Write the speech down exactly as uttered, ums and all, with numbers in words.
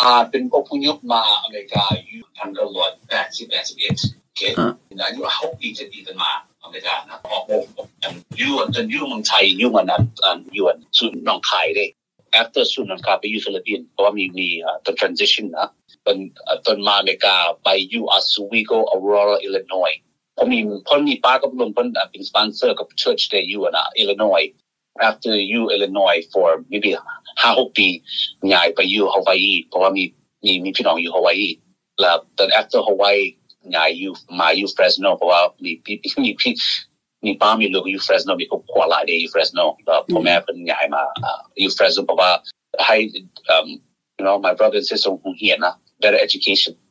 าเป็นอพยพมาอเมริกาอยู่พันเก้าร้อยแปดสิบ แปดสิบเอ็ดโอเคอายุหกปีเจ็ดปีกันมาอเมริกานะออกอยู่จนอยู่เมืองไทยอยู่มานั้นอยู่สุดน้องคายได้ after สุดน้องคายไปอยู่ฟิลิปปินส์เพราะว่ามีมีตอน transition นะตอนตอนมาอเมริกาไปอยู่ออสเวโกออโรราอิลลินอยส์ผมมีผมมีป้ากับลุงเป็นเป็นสปอนเซอร์กับ church ได้อยู่นะอิลลินอยส์ after you Illinois for maybe ห้าหกปีย้ายไปอยู่ฮาวายเพราะว่ามีมีมีพี่น้องอยู่ฮาวายแล้วตอน after ฮาวายย้ายอยู่มาอยู่ Fresno เพราะว่ามีพี่มีพี่มีป้ามีลูกอยู่ Fresno มีครอบครัวหลายอยู่ Fresno แล้วพ่อแม่เพิ่นย้ายมาอยู่ Fresno เพราะว่าให้ um you know my brother and sister คงเรียนนะ better education